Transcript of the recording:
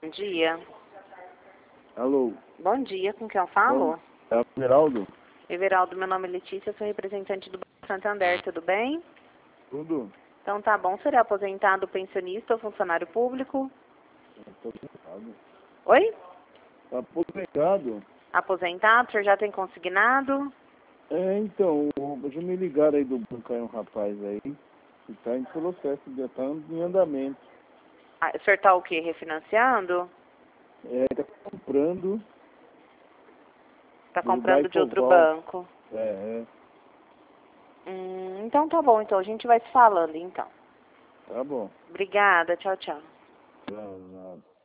Bom dia. Alô? Bom dia, com quem eu falo? É o Everaldo? Everaldo, meu nome é Letícia, sou representante do Banco Santander, tudo bem? Tudo? Então tá bom, seria aposentado, pensionista ou funcionário público? Aposentado. Oi? Tá aposentado? Aposentado, o senhor já tem consignado? Então, hoje me ligaram aí do banco, aí um rapaz aí, que tá em processo, já tá em andamento. Ah, o senhor tá o quê? Refinanciando? Tá comprando Tá do da comprando de outro Ecoval. banco? É, Então tá bom, então a gente vai se falando então. tá bom. Obrigada, tchau, tchau. Não, nada.